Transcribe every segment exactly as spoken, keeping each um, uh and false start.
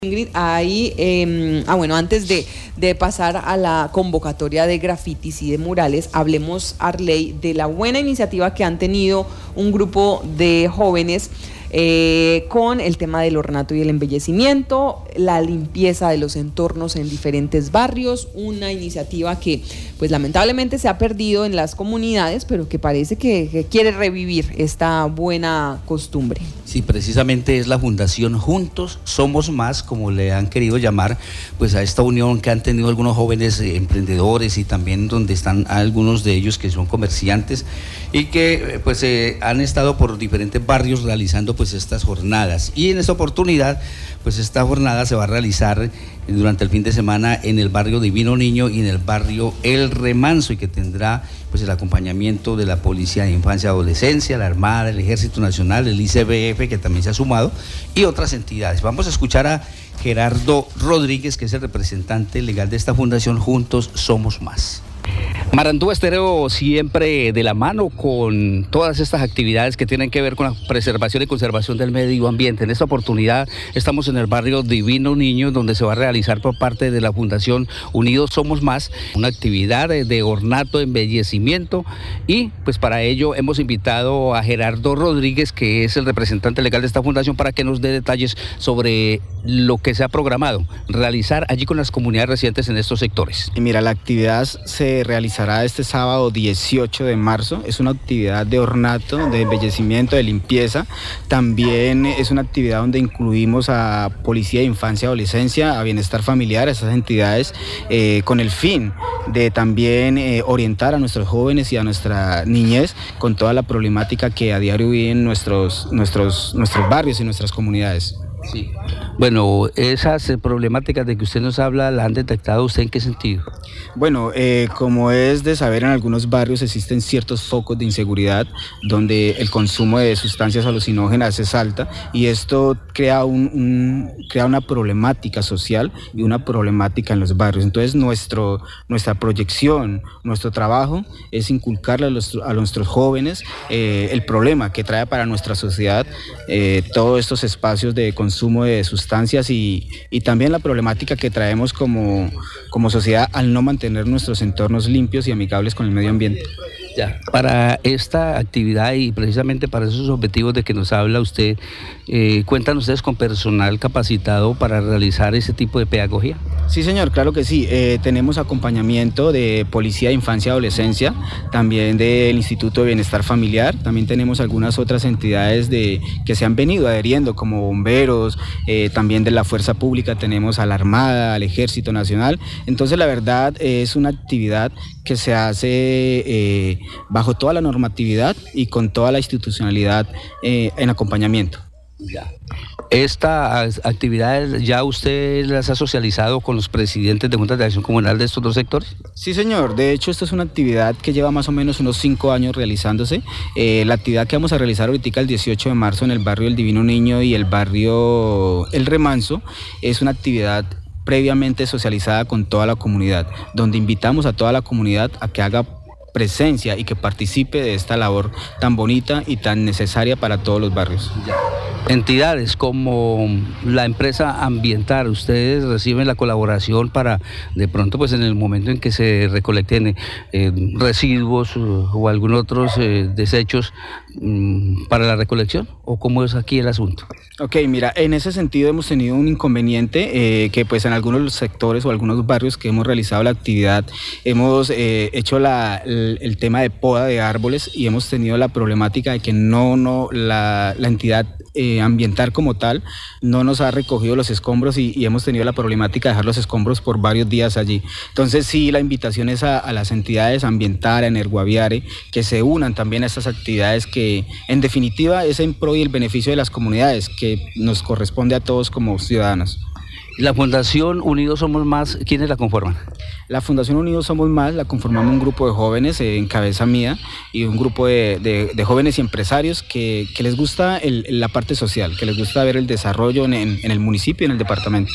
Ingrid, ahí, eh, ah bueno, antes de, de pasar a la convocatoria de grafitis y de murales, hablemos, Arley, de la buena iniciativa que han tenido un grupo de jóvenes eh, con el tema del ornato y el embellecimiento, la limpieza de los entornos en diferentes barrios, una iniciativa que pues lamentablemente se ha perdido en las comunidades, pero que parece que, que quiere revivir esta buena costumbre. Sí, precisamente es la Fundación Juntos Somos Más, como le han querido llamar, pues a esta unión que han tenido algunos jóvenes eh, emprendedores y también donde están algunos de ellos que son comerciantes y que pues eh, han estado por diferentes barrios realizando pues estas jornadas. Y en esta oportunidad, pues esta jornada se va a realizar durante el fin de semana en el barrio Divino Niño y en el barrio El Remanso, y que tendrá pues el acompañamiento de la Policía de Infancia y Adolescencia, la Armada, el Ejército Nacional, el I C B F, que también se ha sumado, y otras entidades. Vamos a escuchar a Gerardo Rodríguez, que es el representante legal de esta fundación Juntos Somos Más. Marandúa Estéreo siempre de la mano con todas estas actividades que tienen que ver con la preservación y conservación del medio ambiente. En esta oportunidad estamos en el barrio Divino Niño, donde se va a realizar por parte de la Fundación Unidos Somos Más una actividad de ornato, embellecimiento, y pues para ello hemos invitado a Gerardo Rodríguez, que es el representante legal de esta fundación, para que nos dé detalles sobre lo que se ha programado realizar allí con las comunidades residentes en estos sectores. Y mira, la actividad se realizará este sábado dieciocho de marzo. Es una actividad de ornato, de embellecimiento, de limpieza. También es una actividad donde incluimos a Policía de Infancia y Adolescencia, a Bienestar Familiar, a esas entidades, eh, con el fin de también eh, orientar a nuestros jóvenes y a nuestra niñez con toda la problemática que a diario viven nuestros, nuestros, nuestros barrios y nuestras comunidades. Sí. Bueno, esas problemáticas de que usted nos habla, ¿la han detectado usted en qué sentido? Bueno, eh, como es de saber, en algunos barrios existen ciertos focos de inseguridad donde el consumo de sustancias alucinógenas es alta, y esto crea, un, un, crea una problemática social y una problemática en los barrios. Entonces nuestro, nuestra proyección, nuestro trabajo es inculcarle a, los, a nuestros jóvenes eh, el problema que trae para nuestra sociedad eh, todos estos espacios de consumo de sustancias y, y también la problemática que traemos como, como sociedad al no mantener nuestros entornos limpios y amigables con el medio ambiente. Ya. Para esta actividad y precisamente para esos objetivos de que nos habla usted, eh, ¿cuentan ustedes con personal capacitado para realizar ese tipo de pedagogía? Sí, señor, claro que sí. Eh, tenemos acompañamiento de Policía de Infancia y Adolescencia, también del Instituto de Bienestar Familiar, también tenemos algunas otras entidades de, que se han venido adheriendo, como bomberos, eh, también de la Fuerza Pública tenemos a la Armada, al Ejército Nacional. Entonces, la verdad, eh, es una actividad que se hace eh, bajo toda la normatividad y con toda la institucionalidad eh, en acompañamiento. Ya. ¿Estas actividades ya usted las ha socializado con los presidentes de juntas de acción comunal de estos dos sectores? Sí, señor. De hecho, esta es una actividad que lleva más o menos unos cinco años realizándose. Eh, la actividad que vamos a realizar ahorita el dieciocho de marzo en el barrio El Divino Niño y el barrio El Remanso es una actividad previamente socializada con toda la comunidad, donde invitamos a toda la comunidad a que haga presencia y que participe de esta labor tan bonita y tan necesaria para todos los barrios. Ya. Entidades como la empresa ambiental, ustedes reciben la colaboración para de pronto pues en el momento en que se recolecten eh, residuos o, o algún otros eh, desechos mm, para la recolección, ¿o cómo es aquí el asunto? Ok, mira, en ese sentido hemos tenido un inconveniente eh, que pues en algunos sectores o algunos barrios que hemos realizado la actividad hemos eh, hecho la, el, el tema de poda de árboles y hemos tenido la problemática de que no, no la, la entidad eh, ambiental como tal no nos ha recogido los escombros y, y hemos tenido la problemática de dejar los escombros por varios días allí. Entonces sí, la invitación es a, a las entidades ambientales, a Energuaviare, que se unan también a estas actividades que en definitiva es en pro y el beneficio de las comunidades que nos corresponde a todos como ciudadanos. La Fundación Unidos Somos Más, ¿quiénes la conforman? La Fundación Unidos Somos Más la conformamos un grupo de jóvenes eh, en cabeza mía y un grupo de, de, de jóvenes y empresarios que, que les gusta el, la parte social, que les gusta ver el desarrollo en, en, en el municipio y en el departamento.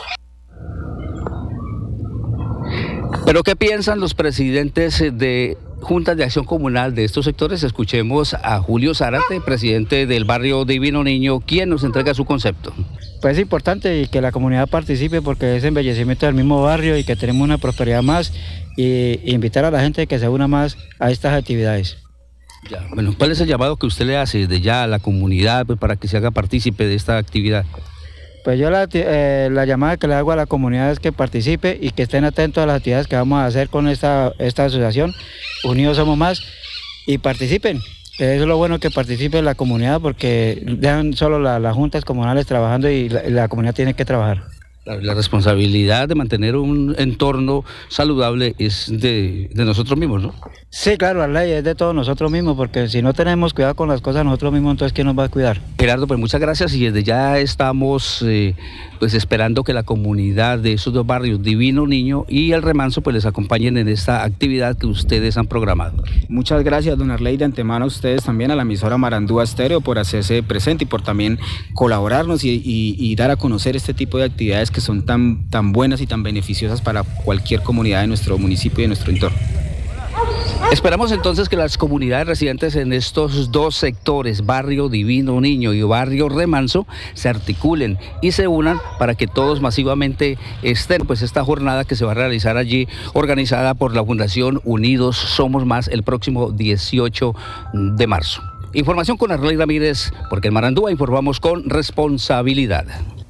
¿Pero qué piensan los presidentes de juntas de acción comunal de estos sectores? Escuchemos a Julio Zárate, presidente del barrio Divino Niño, quien nos entrega su concepto. Pues es importante y que la comunidad participe porque es embellecimiento del mismo barrio y que tenemos una prosperidad más y, y invitar a la gente que se una más a estas actividades. Ya, bueno, ¿cuál es el llamado que usted le hace desde ya a la comunidad pues, para que se haga partícipe de esta actividad? Pues yo la, eh, la llamada que le hago a la comunidad es que participe y que estén atentos a las actividades que vamos a hacer con esta, esta asociación, Unidos Somos Más, y participen. Eso es lo bueno, que participe la comunidad porque dejan solo la, las juntas comunales trabajando y la, la comunidad tiene que trabajar. La, la responsabilidad de mantener un entorno saludable es de, de nosotros mismos, ¿no? Sí, claro, la ley es de todos nosotros mismos, porque si no tenemos cuidado con las cosas nosotros mismos, entonces ¿quién nos va a cuidar? Gerardo, pues muchas gracias y desde ya estamos eh, pues esperando que la comunidad de esos dos barrios, Divino Niño y El Remanso, pues les acompañen en esta actividad que ustedes han programado. Muchas gracias, don Arley, de antemano a ustedes también, a la emisora Marandúa Estéreo, por hacerse presente y por también colaborarnos y, y, y dar a conocer este tipo de actividades que son tan, tan buenas y tan beneficiosas para cualquier comunidad de nuestro municipio y de nuestro entorno. Esperamos entonces que las comunidades residentes en estos dos sectores, Barrio Divino Niño y Barrio Remanso, se articulen y se unan para que todos masivamente estén, pues esta jornada que se va a realizar allí, organizada por la Fundación Unidos Somos Más, el próximo dieciocho de marzo. Información con Arley Ramírez, porque en Marandúa informamos con responsabilidad.